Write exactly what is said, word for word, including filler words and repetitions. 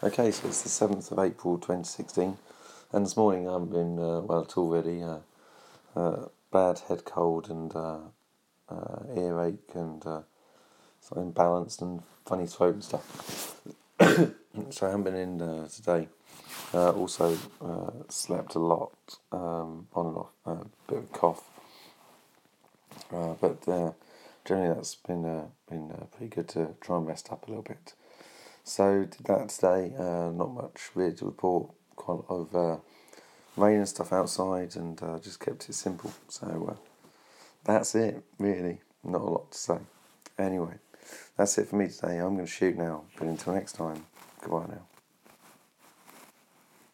Okay, so it's the seventh of April twenty sixteen, and this morning I haven't been uh, well at all really. Uh, uh, bad head cold and uh, uh, earache and uh, sort of imbalanced and funny throat and stuff. So I haven't been in uh, today. Uh, also uh, slept a lot, um, on and off, a uh, bit of a cough. Uh, but uh, generally that's been uh, been uh, pretty good to try and rest up a little bit. So did that today. Uh, not much really to report. Quite a lot of uh, rain and stuff outside, and uh, just kept it simple. So uh, that's it, really. Not a lot to say. Anyway, that's it for me today. I'm going to shoot now. But until next time, goodbye now.